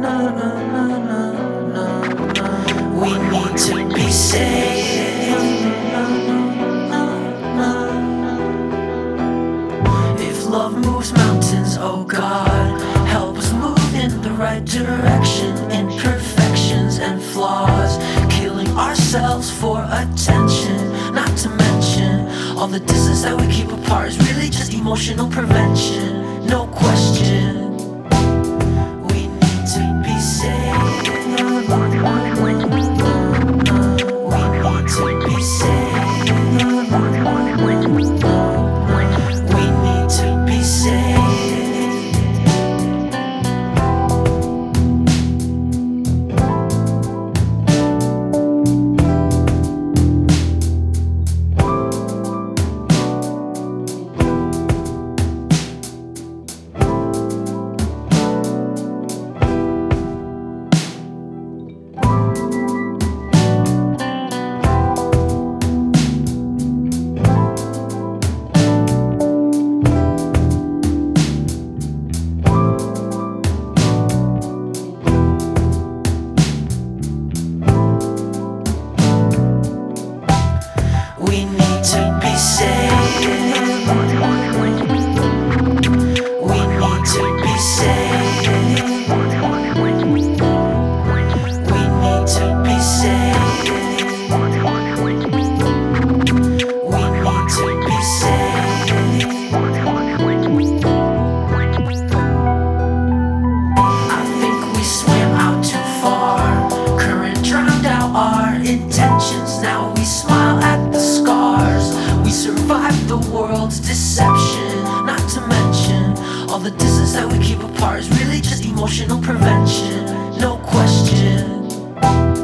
We need to be safe. If love moves mountains, oh God, help us move in the right direction. Imperfections and flaws, killing ourselves for attention. Not to mention all the distance that we keep apart is really just emotional prevention. No question. We need to be safe. We need to be safe. We need to be safe. We need to be safe. We need to be safe. We need to be safe. We need to be safe. I think we swam out too far. Current drowned out our intentions. Now we smile at the scars. We survived the world's deception. Not to mention all the distance that we keep apart is really just emotional prevention. No question.